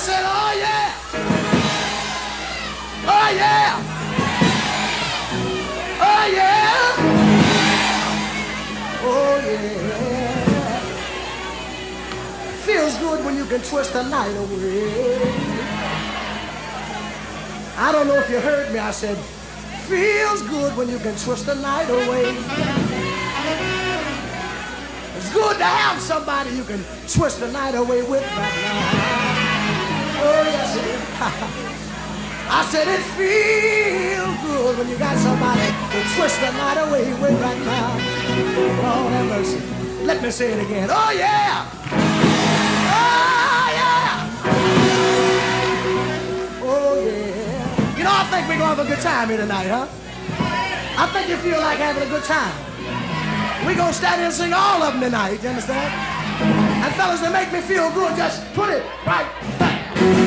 said, oh yeah, oh yeah, oh yeah, oh yeah. Feels good when you can twist the night away. I don't know if you heard me, I said, feels good when you can twist the night away. It's good to have somebody you can twist the night away with right now. Oh, yes, it is. I said it feels good when you got somebody to twist the night away with right now. Lord have mercy. Let me say it again. Oh, yeah. Oh, yeah. Oh, yeah. You know, I think we're going to have a good time here tonight, huh? I think you feel like having a good time. We're going to stand here and sing all of them tonight, you understand? And fellas, to make me feel good, just put it right back.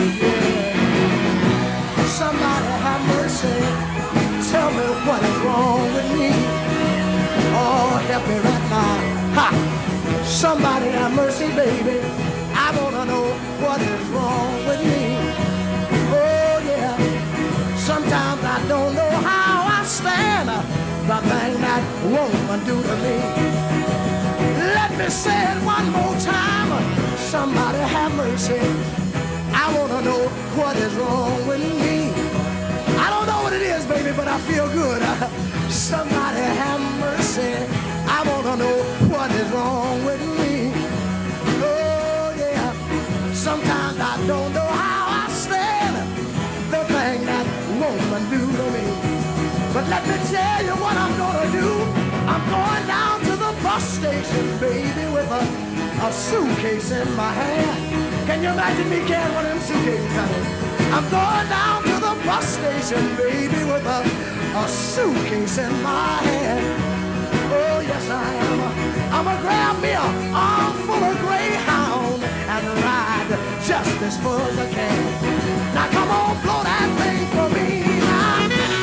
Somebody have mercy. Tell me what is wrong with me. Oh, help me right now. Ha! Somebody have mercy, baby. I want to know what is wrong with me. Oh, yeah. Sometimes I don't know how I stand. The thing that woman do to me. Let me say it one more time. Somebody have mercy. I want to know what is wrong with me. I don't know what it is, baby, but I feel good. Somebody have mercy. I want to know what is wrong with me. Oh, yeah. Sometimes I don't know how I stand. The thing that woman do to me. But let me tell you what I'm gonna do. I'm going down to the bus station, baby, with a suitcase in my hand. Can you imagine me carrying one of them suitcases, honey? I'm going down to the bus station, baby, with a suitcase in my hand. Oh, yes, I am. I'm gonna grab me an armful of Greyhound and ride just as full as I can. Now, come on, blow that thing for me now.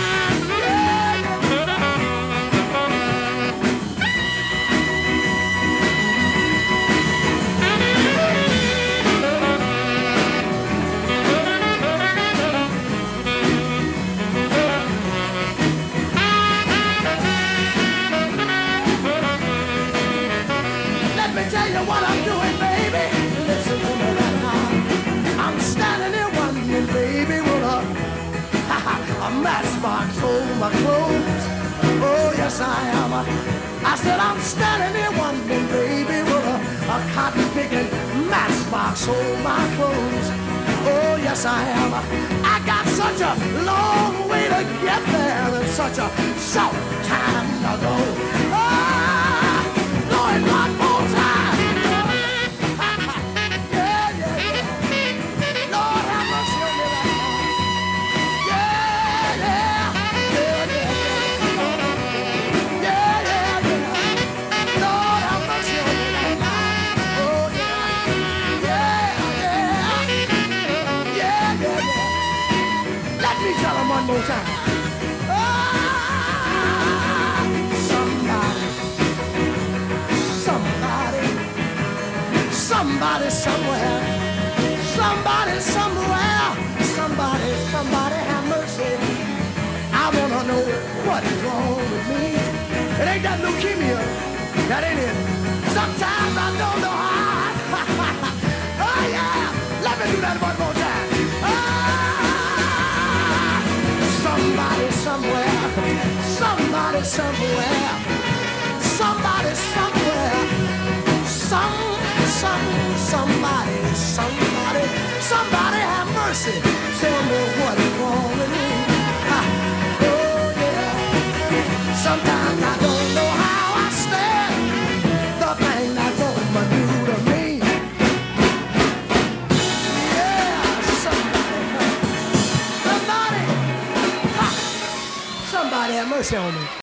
Tell you what I'm doing, baby. Listen to me right now. I'm standing there wondering, baby, with a matchbox over my clothes. Oh, yes, I am. I said I'm standing there wondering, baby, with a cotton-picking matchbox over my clothes. Oh, yes, I am. I got such a long way to get there and such a short time to go. Ah, Lord, one more time. Let me tell him one more time. Ah, somebody somewhere, somebody have mercy. I wanna know what is wrong with me. It ain't that leukemia, that ain't it. Sometimes I don't know how. Oh yeah, let me do that one more time. Somebody somewhere, somebody somewhere, somebody somewhere, somebody have mercy. Tell me what is wrong with me. Ha. Oh yeah. Sometimes I don't know how I stand. The thing that woman do to me. Yeah, somebody, ha. Somebody have mercy on me.